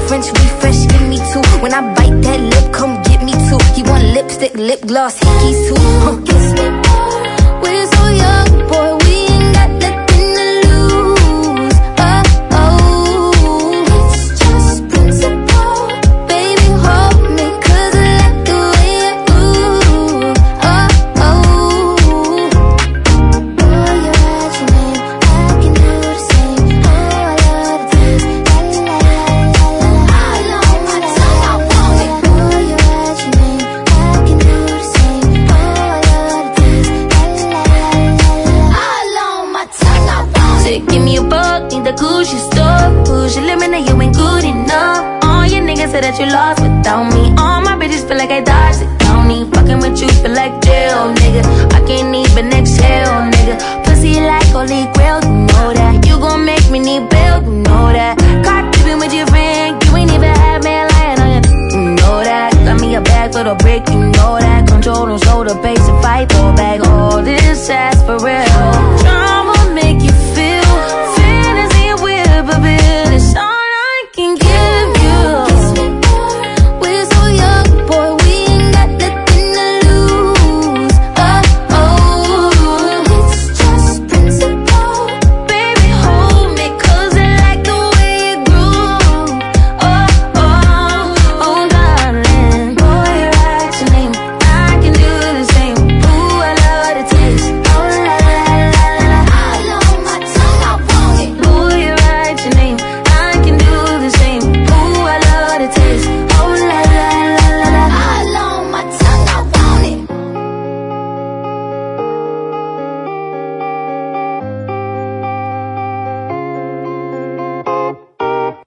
French refresh, give me two. When I bite that lip, come get me two. He want lipstick, lip gloss, hickeys too. Kiss me more. We're so young, boy, we ain't got nothing to lose. Oh, oh, it's just principle. Baby, hold me, 'cause I like the way you move. Oh, oh. Boy, you write your name, I can do the same. Oh, I love the taste. La la la la la. All on my tongue, I want it. Boy, you write your name, I can do the same. Oh, I love the taste. La la la la la. All on my tongue, I want it. Say, give me a buck, need the Gucci store. Push your limit, now you ain't good enough. All your niggas say that you lost without me. All my bitches feel like I dodged the county. Fucking with you feel like jail, nigga. I can't even exhale, nigga. Pussy like holy grail, you know that. You gon' make me need bail, you know that. Caught sleeping with your friend, you ain't even have me lying on you know that. Got me a bag for the brick, you know that. Control, don't show the pace and fight for back. All this ass